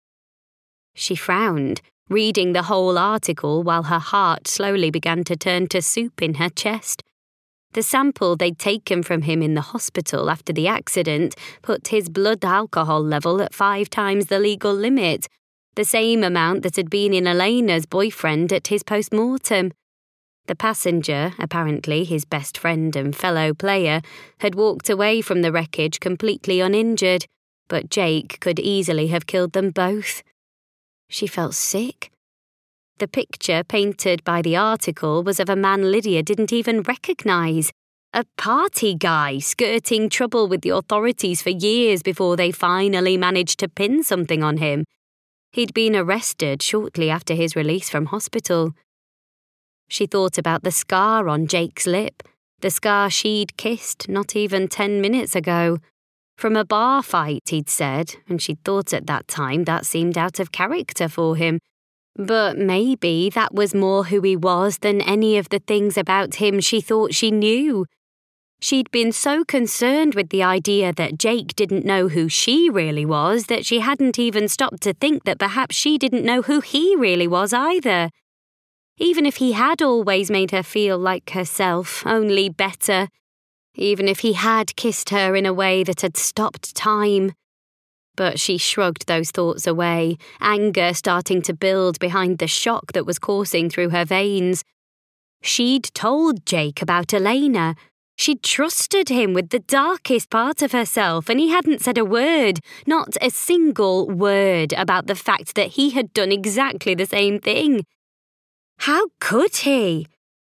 She frowned, reading the whole article while her heart slowly began to turn to soup in her chest. The sample they'd taken from him in the hospital after the accident put his blood alcohol level at five times the legal limit, the same amount that had been in Elena's boyfriend at his post-mortem. The passenger, apparently his best friend and fellow player, had walked away from the wreckage completely uninjured, but Jake could easily have killed them both. She felt sick. The picture painted by the article was of a man Lydia didn't even recognise, a party guy skirting trouble with the authorities for years before they finally managed to pin something on him. He'd been arrested shortly after his release from hospital. She thought about the scar on Jake's lip, the scar she'd kissed not even ten minutes ago. From a bar fight, he'd said, and she'd thought at that time that seemed out of character for him. But maybe that was more who he was than any of the things about him she thought she knew. She'd been so concerned with the idea that Jake didn't know who she really was that she hadn't even stopped to think that perhaps she didn't know who he really was either. Even if he had always made her feel like herself, only better. Even if he had kissed her in a way that had stopped time. But she shrugged those thoughts away, anger starting to build behind the shock that was coursing through her veins. She'd told Jake about Elena. She'd trusted him with the darkest part of herself, and he hadn't said a word, not a single word, about the fact that he had done exactly the same thing. How could he?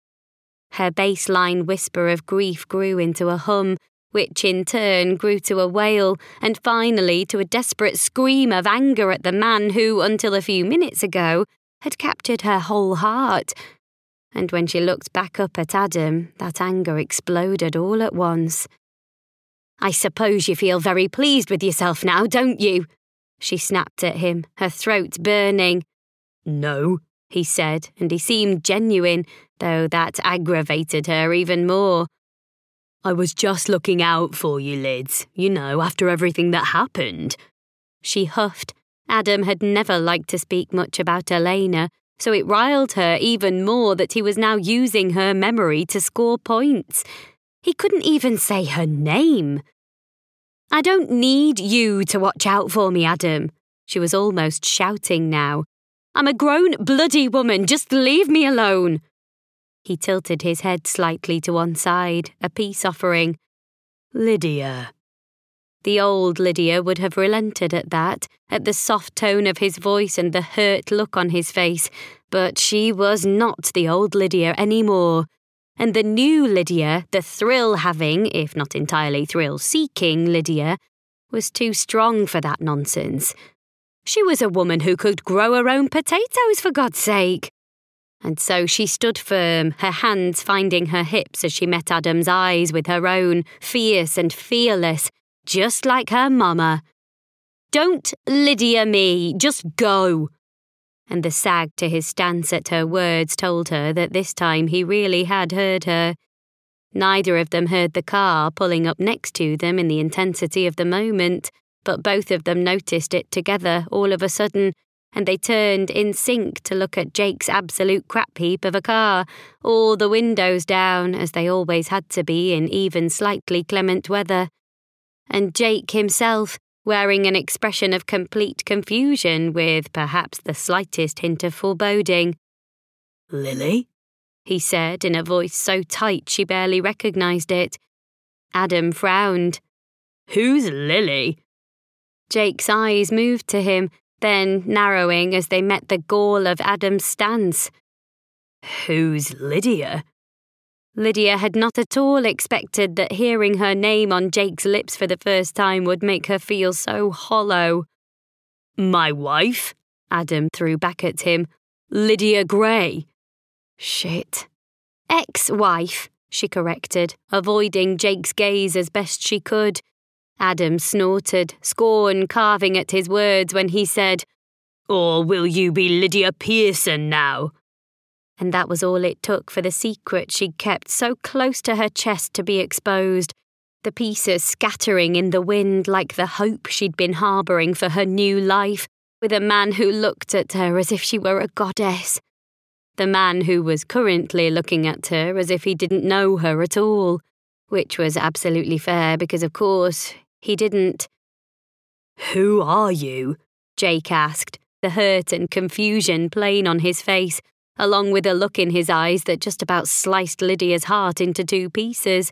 Her baseline whisper of grief grew into a hum, which in turn grew to a wail, and finally to a desperate scream of anger at the man who, until a few minutes ago, had captured her whole heart. And when she looked back up at Adam, that anger exploded all at once. "I suppose you feel very pleased with yourself now, don't you?" she snapped at him, her throat burning. "No," he said, and he seemed genuine, though that aggravated her even more. "I was just looking out for you, Lids, you know, after everything that happened." She huffed. Adam had never liked to speak much about Elena, so it riled her even more that he was now using her memory to score points. He couldn't even say her name. "I don't need you to watch out for me, Adam." She was almost shouting now. "I'm a grown bloody woman, just leave me alone." He tilted his head slightly to one side, a peace offering. "Lydia." The old Lydia would have relented at that, at the soft tone of his voice and the hurt look on his face, but she was not the old Lydia anymore. And the new Lydia, the thrill-having, if not entirely thrill-seeking Lydia, was too strong for that nonsense. She was a woman who could grow her own potatoes, for God's sake. And so she stood firm, her hands finding her hips as she met Adam's eyes with her own, fierce and fearless, just like her mama. "Don't Lydia me, just go." And the sag to his stance at her words told her that this time he really had heard her. Neither of them heard the car pulling up next to them in the intensity of the moment, but both of them noticed it together all of a sudden, and they turned in sync to look at Jake's absolute crap heap of a car, all the windows down, as they always had to be in even slightly clement weather. And Jake himself, wearing an expression of complete confusion with perhaps the slightest hint of foreboding. "Lily?" he said in a voice so tight she barely recognised it. Adam frowned. "Who's Lily?" Jake's eyes moved to him, then narrowing as they met the gall of Adam's stance. "Who's Lydia?" Lydia had not at all expected that hearing her name on Jake's lips for the first time would make her feel so hollow. "My wife?" Adam threw back at him. "Lydia Gray." Shit. "Ex-wife," she corrected, avoiding Jake's gaze as best she could. Adam snorted, scorn carving at his words when he said, "Or will you be Lydia Pearson now?" And that was all it took for the secret she'd kept so close to her chest to be exposed, the pieces scattering in the wind like the hope she'd been harbouring for her new life, with a man who looked at her as if she were a goddess. The man who was currently looking at her as if he didn't know her at all, which was absolutely fair because, of course, he didn't. "Who are you?" Jake asked, the hurt and confusion plain on his face, along with a look in his eyes that just about sliced Lydia's heart into two pieces.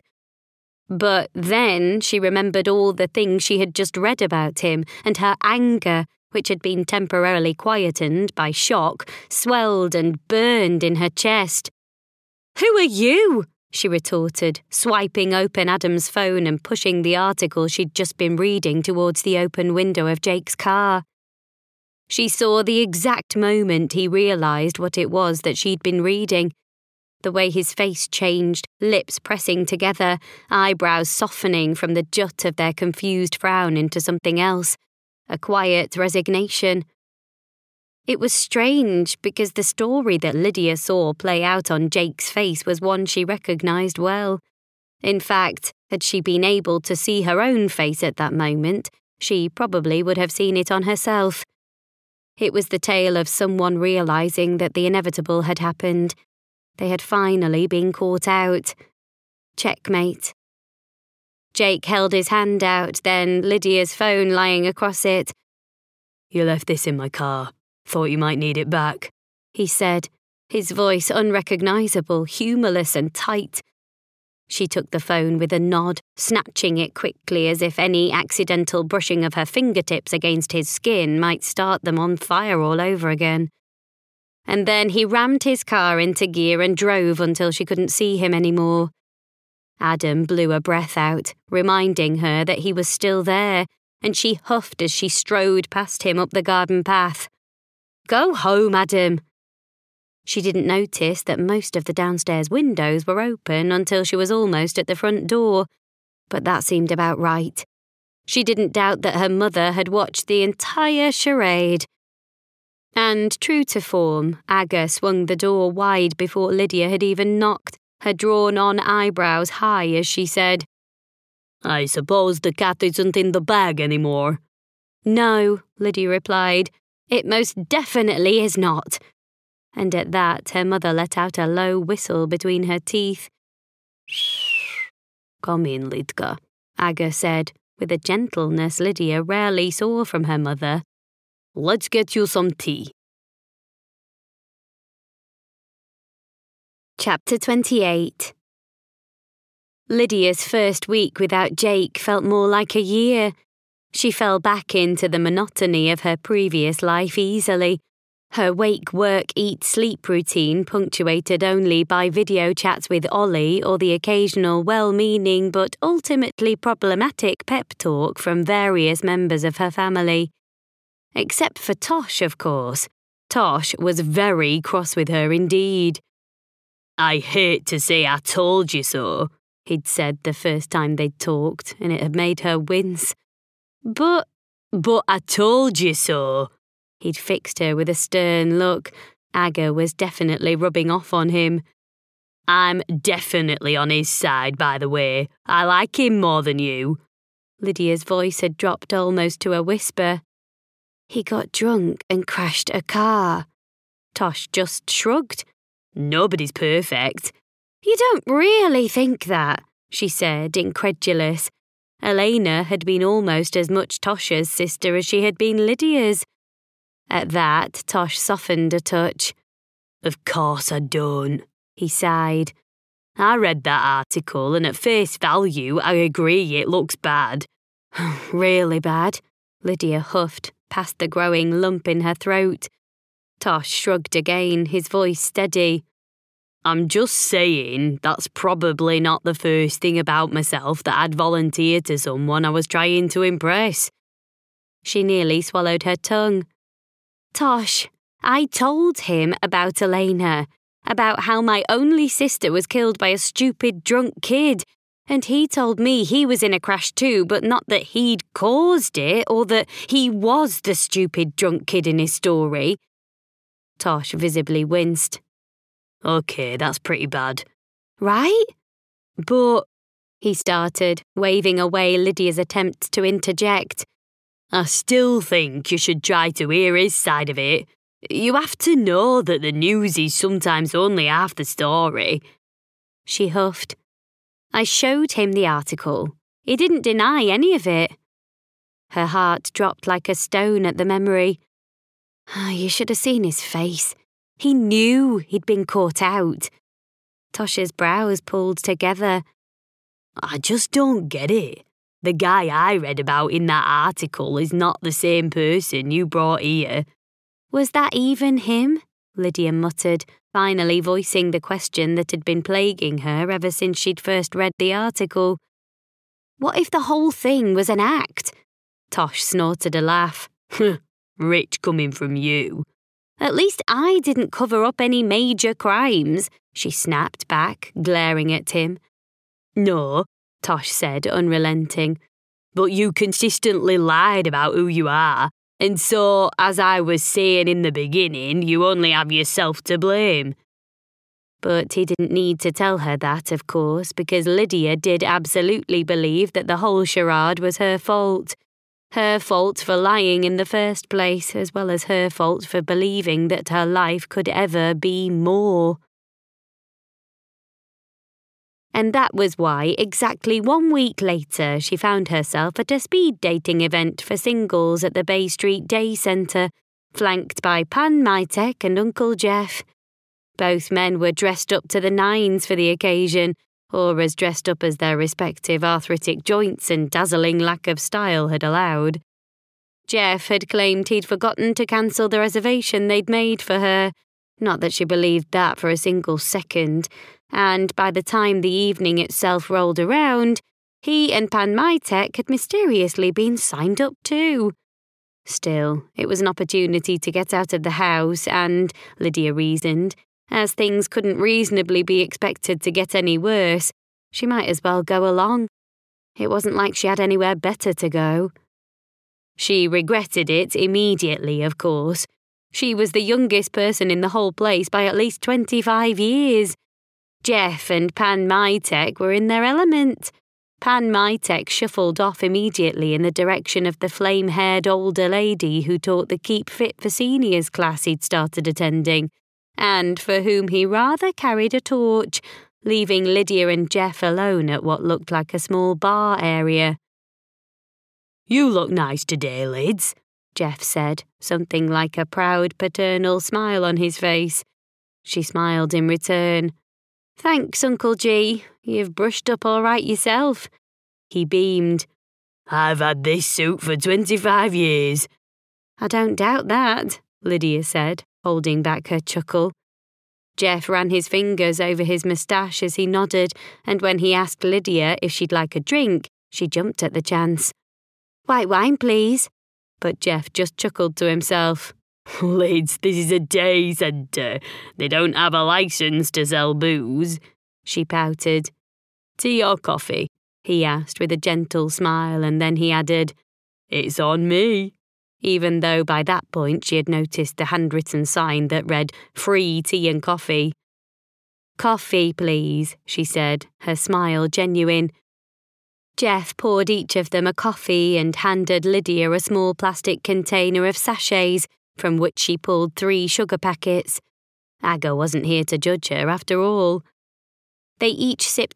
But then she remembered all the things she had just read about him, and her anger, which had been temporarily quietened by shock, swelled and burned in her chest. "Who are you?" she retorted, swiping open Adam's phone and pushing the article she'd just been reading towards the open window of Jake's car. She saw the exact moment he realised what it was that she'd been reading. The way his face changed, lips pressing together, eyebrows softening from the jut of their confused frown into something else, a quiet resignation. It was strange because the story that Lydia saw play out on Jake's face was one she recognised well. In fact, had she been able to see her own face at that moment, she probably would have seen it on herself. It was the tale of someone realising that the inevitable had happened. They had finally been caught out. Checkmate. Jake held his hand out, then Lydia's phone lying across it. "You left this in my car. Thought you might need it back," he said, his voice unrecognisable, humourless and tight. She took the phone with a nod, snatching it quickly as if any accidental brushing of her fingertips against his skin might start them on fire all over again. And then he rammed his car into gear and drove until she couldn't see him anymore. Adam blew a breath out, reminding her that he was still there, and she huffed as she strode past him up the garden path. "Go home, Adam." She didn't notice that most of the downstairs windows were open until she was almost at the front door, but that seemed about right. She didn't doubt that her mother had watched the entire charade. And, true to form, Aga swung the door wide before Lydia had even knocked, her drawn-on eyebrows high as she said, "I suppose the cat isn't in the bag anymore." "No," Lydia replied. "It most definitely is not." And at that, her mother let out a low whistle between her teeth. "Shh. Come in, Lidka," Aga said, with a gentleness Lydia rarely saw from her mother. "Let's get you some tea." Chapter twenty-eight. Lydia's first week without Jake felt more like a year. She fell back into the monotony of her previous life easily. Her wake, work, eat, sleep routine punctuated only by video chats with Ollie or the occasional well-meaning but ultimately problematic pep talk from various members of her family. Except for Tosh, of course. Tosh was very cross with her indeed. "I hate to say I told you so," he'd said the first time they'd talked, and it had made her wince. But, but I told you so. He'd fixed her with a stern look. Aga was definitely rubbing off on him. "I'm definitely on his side, by the way. I like him more than you." Lydia's voice had dropped almost to a whisper. "He got drunk and crashed a car." Tosh just shrugged. "Nobody's perfect." "You don't really think that," she said, incredulous. Elena had been almost as much Tosh's sister as she had been Lydia's. At that, Tosh softened a touch. "Of course I don't," he sighed. "I read that article and at face value I agree it looks bad." "Really bad?" Lydia huffed, past the growing lump in her throat. Tosh shrugged again, his voice steady. "I'm just saying that's probably not the first thing about myself that I'd volunteer to someone I was trying to impress." She nearly swallowed her tongue. "Tosh, I told him about Elena, about how my only sister was killed by a stupid drunk kid, and he told me he was in a crash too, but not that he'd caused it or that he was the stupid drunk kid in his story." Tosh visibly winced. "Okay, that's pretty bad." "Right? But," he started, waving away Lydia's attempt to interject. "I still think you should try to hear his side of it. You have to know that the news is sometimes only half the story." She huffed. "I showed him the article. He didn't deny any of it." Her heart dropped like a stone at the memory. Oh, you should have seen his face. He knew he'd been caught out. Tosh's brows pulled together. "I just don't get it. The guy I read about in that article is not the same person you brought here." "Was that even him?" Lydia muttered, finally voicing the question that had been plaguing her ever since she'd first read the article. "What if the whole thing was an act?" Tosh snorted a laugh. "Rich coming from you." "At least I didn't cover up any major crimes," she snapped back, glaring at him. "No," Tosh said, unrelenting, "but you consistently lied about who you are, and so, as I was saying in the beginning, you only have yourself to blame." But he didn't need to tell her that, of course, because Lydia did absolutely believe that the whole charade was her fault. Her fault for lying in the first place, as well as her fault for believing that her life could ever be more. And that was why, exactly one week later, she found herself at a speed dating event for singles at the Bay Street Day Centre, flanked by Pan Mytek and Uncle Jeff. Both men were dressed up to the nines for the occasion, or as dressed up as their respective arthritic joints and dazzling lack of style had allowed. Jeff had claimed he'd forgotten to cancel the reservation they'd made for her, not that she believed that for a single second, and by the time the evening itself rolled around, he and Pan Mytek had mysteriously been signed up too. Still, it was an opportunity to get out of the house and, Lydia reasoned, as things couldn't reasonably be expected to get any worse, she might as well go along. It wasn't like she had anywhere better to go. She regretted it immediately, of course. She was the youngest person in the whole place by at least twenty-five years. Jeff and Pan Mytek were in their element. Pan Mytek shuffled off immediately in the direction of the flame-haired older lady who taught the Keep Fit for Seniors class he'd started attending, and for whom he rather carried a torch, leaving Lydia and Jeff alone at what looked like a small bar area. "You look nice today, Lids," Jeff said, something like a proud paternal smile on his face. She smiled in return. "Thanks, Uncle G. You've brushed up all right yourself." He beamed. "I've had this suit for twenty-five years. "I don't doubt that," Lydia said, holding back her chuckle. Jeff ran his fingers over his moustache as he nodded, and when he asked Lydia if she'd like a drink, she jumped at the chance. "White wine, please." But Jeff just chuckled to himself. "Lids, this is a day centre. They don't have a licence to sell booze." She pouted. "Tea or coffee?" he asked with a gentle smile, and then he added, "It's on me," even though by that point she had noticed the handwritten sign that read "Free tea and coffee." "Coffee, please," she said, her smile genuine. Jeff poured each of them a coffee and handed Lydia a small plastic container of sachets, from which she pulled three sugar packets. Aga wasn't here to judge her, after all. They each sipped